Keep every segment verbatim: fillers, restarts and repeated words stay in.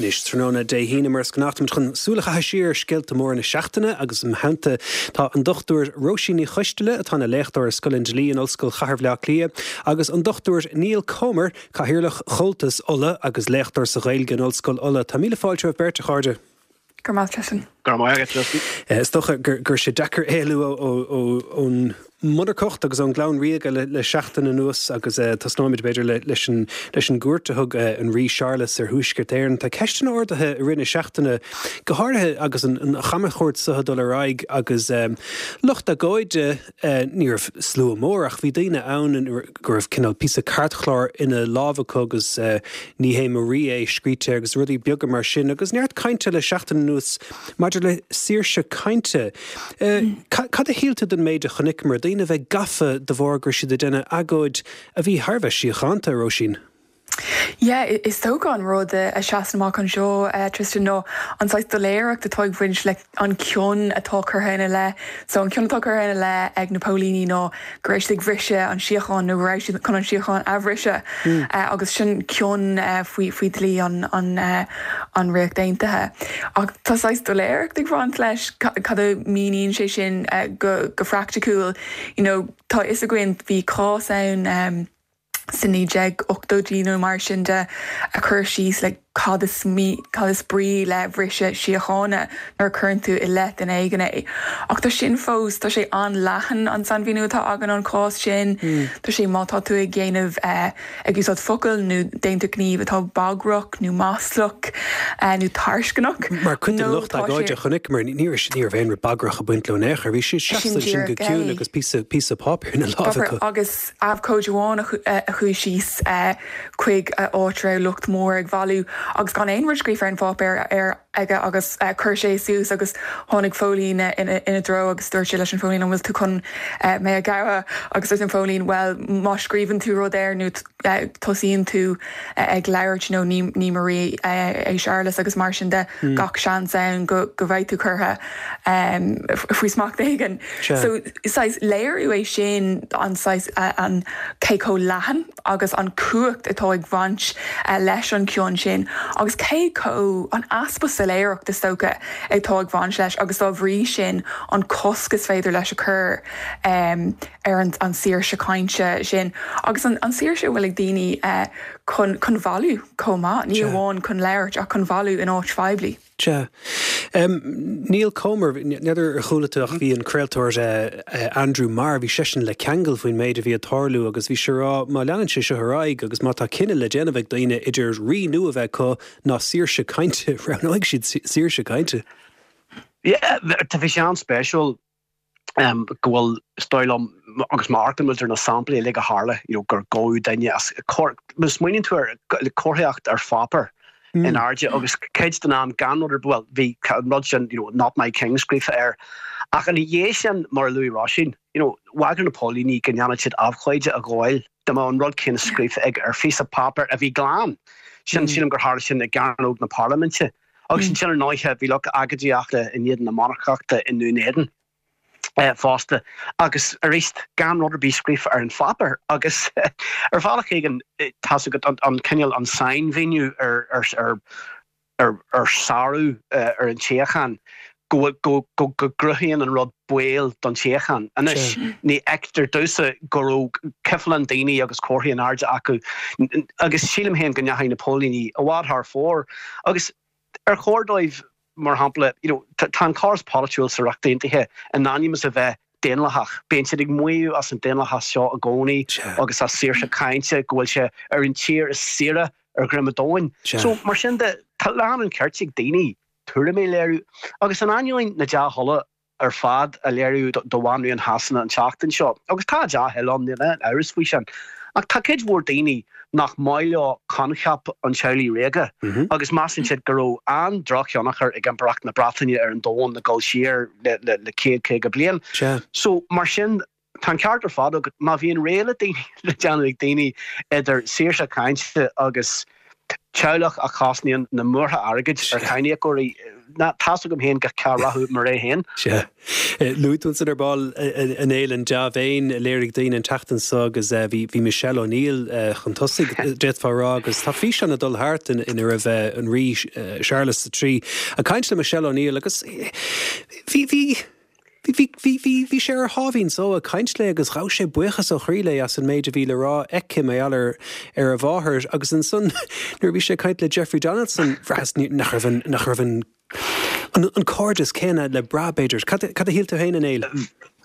níos tróna de hína mar sgnachtam chun súlacha hasíir scilt mór na seachtaine agus an hananta tá an dochtúir Róisíní Choistile atá na léchtúir Scoilin Dlí an Ollscoil Chathair Lia agus an dochtúir Neil Comer cahirirlach Choltas Ulla agus léchtúir sa Ghaeilge an Ollscoil Ulla. Tá míle fáilte a Berta Cháde. Gur maith Tristan. Gur maith Tristan. Is stocha gur sé dechar éilú ón Muidircocht agus an glán riag le, le seachtain an nuas agus uh, tá snáid beidir le, leis an gúirrtathug uh, an rí Charles ar thuisceart éireann. Tá ceistan ordathe rinne seachtaine go háirithe agus an, an chamachort sa dul raig agus um, lucht a gáide uh, níor slú mór ach bhí daine ann gur bh cinál písa cartchlár ina lábhacha agus uh, ní hé marí é scríte agus rudí beaga mar sin agus neart cainte le seachtain nuas maidir le saoirse cainte. Uh, mm. Cad a hialta den méid a chonig mar daine bheith gafa de bhórgur si de duine agóid a bhí Harbheith síochananta Róisín. Yeah, is tóga an rud a seasamach an seo Tristan nó an sáid do léireach de toig bhaint le an cion atá chuthaine le. So an cion atá chuthaine le ag na Paulíní nó gréis ag bhrise an siocháin nó gréis chun an siocháin a bhrise mm. uh, agus sin cion uh, faoi faoi dlí an an uh, an réach daintethe. Ag tá sáid do léireach ag bhaint leis cad a míníonn sé sin uh, go go fracticúil. You know, tá is a gcuin bhí cás ann um, Sinní jeg octodíno mar sin de a chur síos le cad is mí cad is brí le bhrise siochána nar chuintú i le in éigen é. Ach tá sin fós tá sé an lehan an san bhíútá agan an cás sin tá sé mátá tú ag géanamh agus á focail nó déanta gníomh atá bagrach nó máslach nó tarscanach. Mar chuinte lucht a gáide chunig mar níor níor bhéin bagrach a buint lenéach ar bhí sé seaasta sin go ciún agus pí a pápir na lábhacha. Agus abhcóideháin a chu síos chuig áitre lucht mór ag bhú agus gan éonhar scrífar an fápéir ar aige agus chur sé sús agus tháinig fólín ina dro agus dúir sé leis an fólín an bhfuil tú chun mé a gaire agus an fólín well má scríbann tú rud air nó tosíonn tú ag leirt nó ní marí é Charles agus mar sin de gach sean saon go go bhaid tú chutha faoi smacht éigen. So isáis léirú é sin an an céicó lehan agus an cuacht atá ag bhaint leis an cion sin agus céicó an aspa sa léireach de stocha ag tá ag bhaint leis agus á bhrí sin an coscas féidir leis a chur um, ar an, an saoirse cainte sin agus an, an saoirse bhfuil ag daoine uh, chun chun bhailú comá ní bháin chun léirt a chun bhailú in áit feibli. Tja. Um, Neil Comer, neidir chuúlaach bhí an creaaltóir uh, uh, Andrew Marr, bhí sesin le ceangal faoin méid a bhí a tarlú agus bhí será má leanann sé se thráig agus má tá cinenne le déanamh daoine idir rí nu a bheith có ná saoirse cainte ranáid siad saoirse cainte. Yeah, tá bhí sé an spéisiúil um, go bhfuil stoilm agus máachtain bhfuil na sampla le a hála, you know, gur gáú daine as mus muoinn tú le cóthaíocht ar fápar. Mm. In Arja, agus céid den am gan oder well, vi not sin, you know, not my king's grief air. Ach an yéisian mar Louis Róisín, you know, wagan na Paulíní gannana chid afchleide a goil, de ma an rod kin skrif ag ar fís a papper a vi glán. Sin sin gur har sin a garnog na parlamente. Agus sin sin noiche vi look agadiachta in jeden na monarchachta in Nunéden. Uh, fásta agus a réist gan rud bí scríf ar an fapper agus ar bhálach igen tá go an, an cinneal an sign venue ar ar ar ar, ar sarú uh, ar an Téachan go go go go gruhíon an rud buil don Téachan anis ní ectar dusa go ceflan daoine agus cóthaí an airde acu agus sílim héan gonneachaí na Paulíní a bhád thar fór agus ar chórdóibh mar hampla, you know, tan cars polituil sa rachtaintathe anonymous a bheith déanlachach. Bén siad ag muú as an déanlachach seo a gcónaí agus a saoirse cainte gohfuil se ar an tír is sira ar grimadóin. So mar sin de talán an ceirteag daoine tuaire mé léirú agus an ainúin na deá thola ar fad a léirú do bhainú an hasanna an teachtain seo. Agus tá deá heilán nila áras faoi sin. Ach tá céid mhór daoine nach maiile conchap an Charlie Réige mm-hmm. agus masin siad goró an drachionachar ag an brach na Bratainine ar an dóin na gáil siar le le le céad cé go blian. So mar sin tan ceart ar fad agus má bhíon réile daoine le deanú ag daoine idir saoirse cainte agus teaghlach a chasníon na murtha airgid ar chaine goirí tá gom héin go carathú mar é héin. Se. Lúún san ar ball an éil an jab éin léirigh daon an teachtan sa agus bhí Michelle O'Neill chun tosaigh déadfárá agus tá fí an a dul háart in a raibh an rí Charles trí a caiint le Michelle O'Neill agus bhí bhí Bhí sé ar hábhín so a caiint le agus rá sé buchas ó chríle as an méid a bhí le rá eice mé allar ar a bháthir agus an son nuair bhí sé caiint le Jeffrey Donaldson nach raibh an an cordis céine le brabéidir cad a hiilta héin an éile.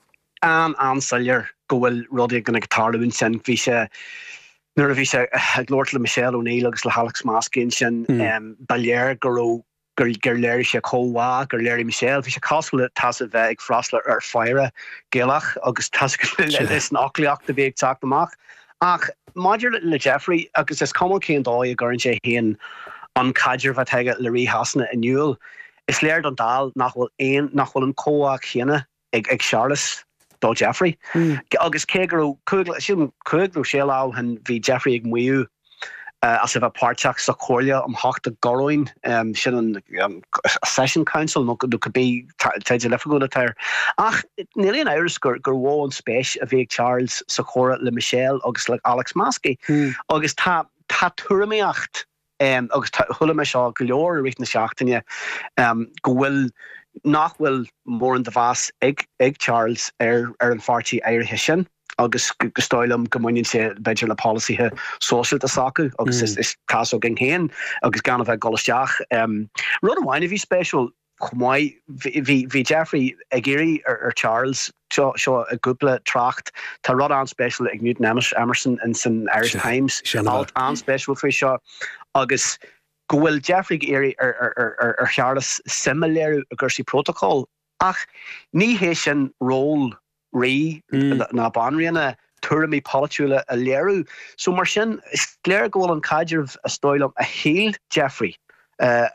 An ansaillir go bhfuil rudaí gona gtarún sin bhí sé nuair a bhí sé glóir le Michelle O'Neill agus le Alex Maskin sin bailléir go gur gur léir sé chomhá gur léir Michelle bhí sé cosfuil tas a bheith ag freistal ar feire géalach agus tas is an aclaíocht a bhí ag teach amach ach maidir le Jeffrey agus is cum céan dóid a gurn sé héan an caidir bheit teige le rí hasanna iniuil is léir an dal nach bhfuil éon nach bhfuil an cóá chéine ag ag Charles dó Jeffrey agus cé gur chuiglú sé lá han bhí Jeffrey ag muú Uh, as if a páteach sa chóirle am hácht a goróin um, sin an um, session council no could be teidir lefa go atáir. Ach, nearly an Irish gur gur bhó an spéis a bhíh Charles sa chóra le Michelle agus le Alex Maskey. Mm. Agus tá tá tuairíocht um, agus thula me seo go leor a rith na seachtaine um, go bhfuil nach bhfuil mór an de bhas ag, ag Charles ar, ar an fartí éirithe sin. Agus gostoilm gomuinn sé beidir le policythe social a sacu agus mm. is, is caso gin héin agus gan bheith golisteach um, rud amhain a bhí special chumai hí Jeffrey ag géirí ar, ar Charles seo a gúpla tracht tá rud an special ag Newton Emerson in san Irish Times alt an special fé seo agus go bhfuil Jeffrey géirí ar, ar, ar, ar Charles similéir a gursaí protocol ach ní hé sin ról rí na banríanna tuairimí polúile a léirú. So mar sin is léir go bhfuil an caidir a stoilm a héal Jeffrey uh,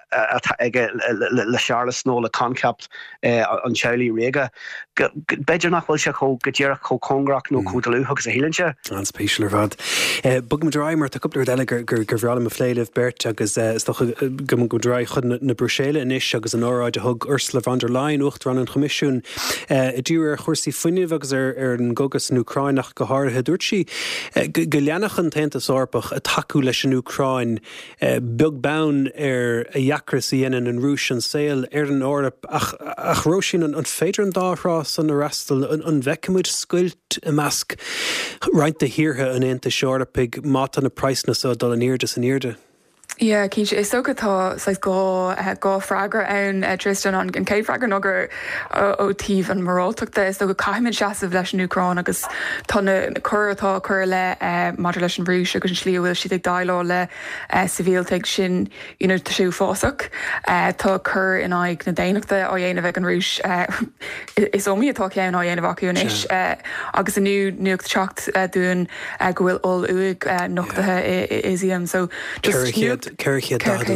le Charles nó le concept uh, an Charlie Réga. Beidir nach bhfuil se go gotíach cho congrach nó cúdalú agus a hélanse. An spéisial ar bhd. Bug me dráimar tá cúpla deile gur gur bhrála a phléileh bert agus go go dráid chud na brúséile inis agus an óráid a thug Ursula von der Leyen ucht ran an chomisisiún i dtíú ar chuirsaí fuineh agus ar ar an gogus an Ucrainach go háirithe dúirt si go leanach an taontas orpach a taú leis an Ucrain bug bán ar a dheacras i dhéanaan an rúis an saoil ar an árap ach ach róisín an féidir an dárás an arrestal an bhecimid scuilt a measc roiint a hiortha an éanta seorapig mát an na praisna sa dul an irde san irde. Yeah, Keisha, is so gotá sais go uh, go fragra ann uh, Tristan an an cé fragra nógur ó tíh an marálteachta is so go caiimiid seaamh leis an Ucrán agus tána chuirtá chuir le uh, maidir leis an bhrúis agus an slí bhfuil siad ag dailá le uh, civíalteag sin you know, tá siú fásach uh, tá chur in aig na déanaachta á dhéanamh ag an rúis uh, is ómí atá ceann á dhéanamh acu inis uh, agus aniu nuacht teacht uh, dúin uh, go bhfuil ol uig uh, nochtathe isíam so just Ceirche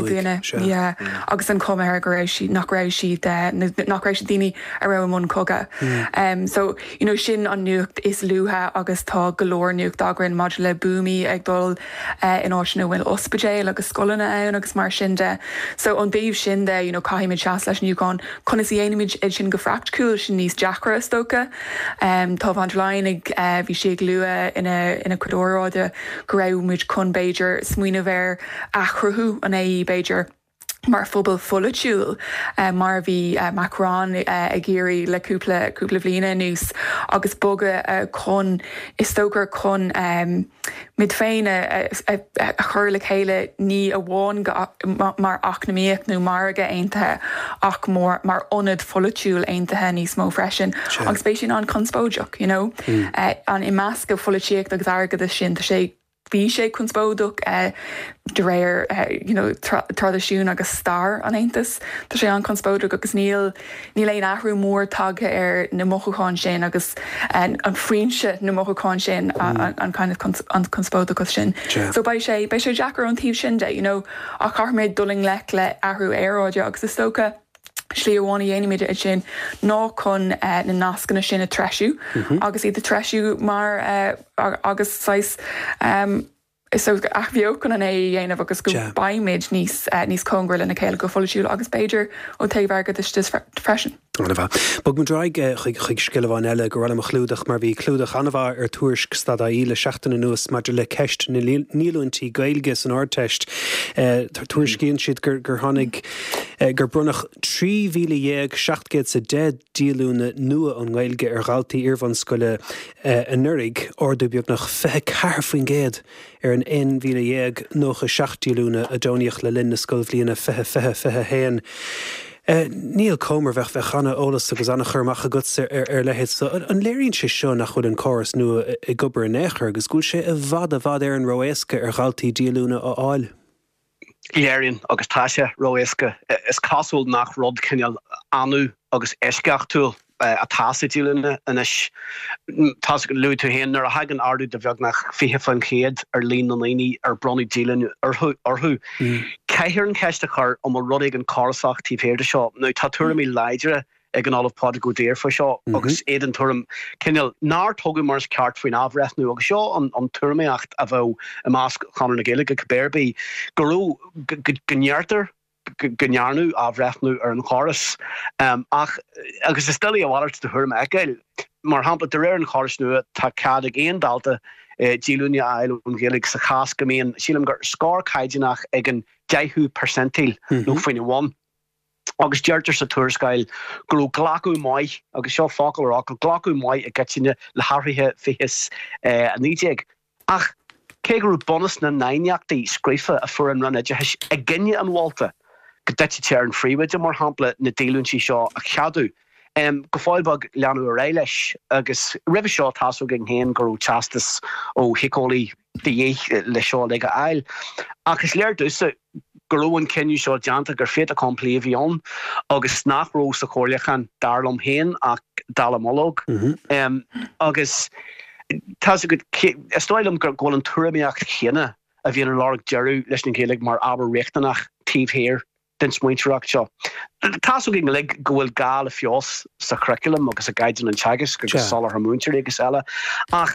daine agus an comir go raibh si nach raibh si nach raibh si daoine a raibh mún coga. Um, so you know, sin an nuacht is luúthe agus tá golóir nuacht agrann maidir le búmi ag dul uh, in áisina bhfuil ospidéil agus scolanna ann agus mar sin de. So an daobh sin de you know, caiimiid seas leis nuúáin chuna is dhéanaimiid id sin go freachtúil sin níos deachra stocha. Um, tá van der Leyen ag uh, bhí si ag lua ina ina cuadóráide go raibhmuid chun Beiidir smuoine bhéir achruthú an é Beiidir mar phobal folitiúil uh, mar bhí uh, Macron uh, a géirí le cúpla cúpla bhliana nús agus boga uh, chun is tógur chun um, mid féin a, a, a, a chur le chéile ní a bháin mar achnamíoch nó marga aontathe ach mór mar onad folitiúil aontathe níos mó freisin sure. Agus spéisiún an conspóideach you know? mm. uh, an i measca folitiíocht agus agad sin tá sé bhí sé chunspóideach uh, de réir uh, you know, tradiisiún agus star an Aontas tá sé an chunspóideach agus níl níl éon ahrú mór tagtha ar na mochuáin sin agus uh, an phríonse na mochuáin sin mm. an, an kind of cons, an chunspóideach sin. Sure. So bei sé bei sé Jackar an tíobh sin de you know, a carméid duling le le ahrú éráide agus is tócha slí bháinna dhéanaimiid sin ná chun uh, na nascanna sin a treisiú mm-hmm. agus iad a treisiú mar uh, agus sais um, so ach bheochan an é dhéanamh agus go baimid níos níos congrail in na céile go folasúil agus Beiidir ó taobhhargad is just freisin. Bug mu draig chuig skillháin eile go raibh chlúdach mar bhí clúdach anmhar ar tuairisc stada íle seachtainna nuas maidir le ceist na nílúintí gailge san áirteist tar tuairiscíonn siad gur gur tháinig gur brunach trí mhíle dhéag seachtgéad sa de díalúna nua an gailge ar ghaltaí Iarbhain scoile an nurig ordu beag nach feice ceathair faoin géad ar an ein mhíle dhéag nócha seacht díalúna a dóineach le linn na scoilbhliana feice feice feice héan. Uh, Níl Comer bheith bheith chana ólas agus anna churmach a guts ar, ar lehéid. So, an léironn sé seo nach chud an choras nua i gobar an éair, agus gúil sé a bhad a bhad ar an roéasca ar ghaltaí díalúna á áil. Léironn agus tá sé roéasca. Is cosúil nach rud cineal anú agus eisceachtúil a tása díalúna inis tása go luú tú héan ar a hagan ardú de bheag nach fiche fan chéad ar líon an aoní ar bronna díalúna orthú. Ceithir an ceiste chur am rudaigh an cárasach tí féir de seo. Nú tá tuairim í leidre ag an olafpád go déir fa seo agus éad an tuairim cineal náir tógu mar ceart faoin ábhreithnú agus seo an an tuairimíocht a bheith i más Chamar na Gaeilge go Bearbaí gurú gneartar gnearnú ábhreithnú ar an choras ach agus is still a bhhaart de thuairim eil mar hampla de réir an choras nua tá cad ag aon dalta díalúne ail an Gaeilge sa chas go míon sílam gur scór caidineach ag an deithú percentil nó faoine bhain. Agus deirtar sa tuairiscail gurú ghlacu mai agus seo fácail rá go ghlacu mai a gceitine le háirithe fichas a nídeag. Ach cé gurú bonus na nainneachtaí scrífa a fuair an run a gcinne an bhálta go deite tear an phríomhaide mar hampla na díalúintí seo a cheadú. Um, go fáilbag leanú a réiles agus ribh seo tasú gin héan gurú teastas ó hicólaí dhé le seo le go ail. Agus léir dúsa gurúin cinniú seo deanta gur féad a complí a bhíon agus snachró sa chóirlechan darlam héan ach dalamolog. Um, agus tá go stoilm gur ggóil an tuairimíocht chéine a bhíon an láric dearú leis na Gaeilge mar aber réachtanach tíomhhéir den smuinteach seo. Táú gin le gohfuil gáil a fios sa curriculum agus a gaiidan an teagas go solar harmúntir agus eile. Ach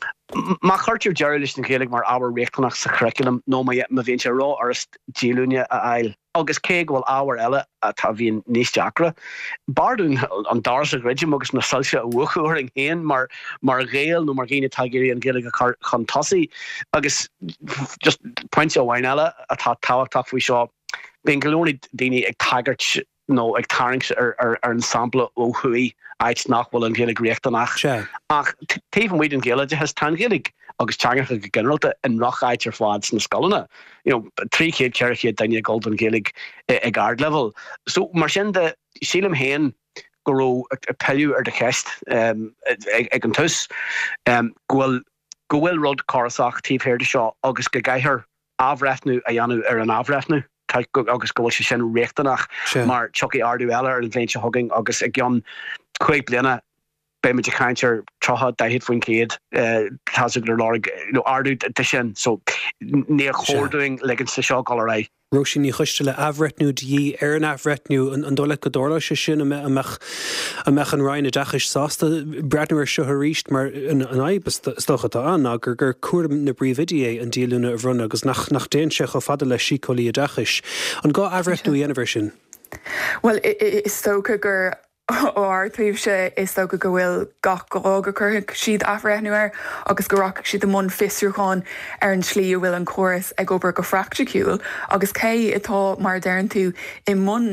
má chuirtíú dearú leis na Gaeilge mar aber réachtanach sa curriculum nó ma bhíonn sé rá ar díalúne a ail. Agus cé gohfuil áhar eile a tá bhíon níos deacra. Bardún an dáras a greidim agus na sulse a bhuachuing héan mar mar réal nó mar gine tagéirí an Gaeilge chun tosaí agus just pointse bhhain eile a tá táhachtach faoi seo. Ben galóni daine ag tagart nó ag tarings ar ar ar an sampla ó chuí ait nachhfuil an Gaeilge réachtanach. Ach taobh muid an Gaeilge has tan Gaeilge agus teangacha go generalta in roch ait ar fád na scolanna. You know, trí chéad ceirchéad daine gold an Gaeilge ag ard level. So mar sin de sílam héan goró a peú ar de cheist ag an tus gohfuil gohfuil rud cárasach tíobhhéir de seo agus go gaiithir ábhreithnú a dhéanú ar an ábhreithnú. Agus gohfuil sé sin réachtanach mar choki ardú eile ar an bhéinte thugging agus ag gionn chuig bliana be me chaintear trocha daithid faoin céad tá gur lárig ardú de sin so ní chóirúing legan sa seo gáil ra. Roisin ní chuiste le abhreitnú dí ar an abhreitnú an dóla go dóla sé sin amach an rain a dachas sásta breitnú ar seo ríist mar an aib stochatá an a gur gur cuam na bríomhidí an díalúna a bhrunna agus nach nach déon se go fada le sícolí a dachas. An gá abhreitnú dhéanamh sin? Well, is tócha gur ó tríomh sé is tócha go bhfuil gach go go chuirtha siad afreithnúir agus go raach siad am fisúáin ar an slí bhfuil an choras ag obair go fracticiúil agus cé atá mar deann tú i mún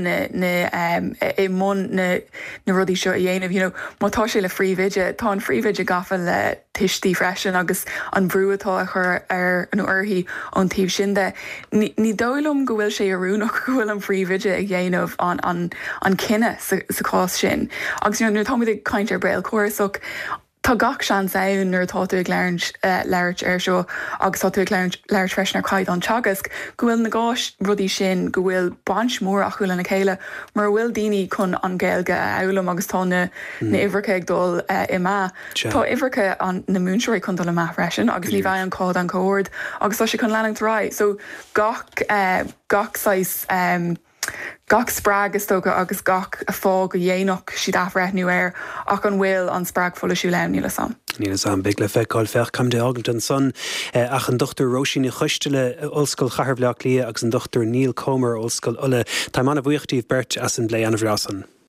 i mún na rudí seo a dhéanamh, you know, mátá sé le phríomhide, tá an phríomhide gafa le tistí freisin agus an bhrú atá a chur ar an uirthaí an taobh sin de. Ní dóilm go bhfuil sé arúnach go bhfuil an phríomhide ag dhéanamh an cinenne sa cás sin. Agus you know, nuair tá muid caint ar breil chorasach tá gach sean saoin nuair tá tú ag leirt ar seo agus tá tú ag leirt freisin ar caiid an teagas go bhfuil na gáis rudí sin go bhfuil baint mór a chuúil na chéile mar bhfuil daoine chun an Gaeilge eolalam agus tá na ihrecha ag dul i má. Tá ihrecha an na múnseirí chun dul i má freisin agus ní bheith an cád an cóhord agus tá sé chun leanangt rá. So gach gach sais gach sprág is tóga agus gach a fág a dhéanach siad afreithnú air ach an bhfuil an sprág folasú leanú le sam. Níl an big le feáil fech cam de agant an son ach an dochtar Roisin i chuistele olscoil chaharbleach lia agus an dochtar Neil Comer olscoil ulle Tá mana bhuiochtíh bert as an blé an bhrásan.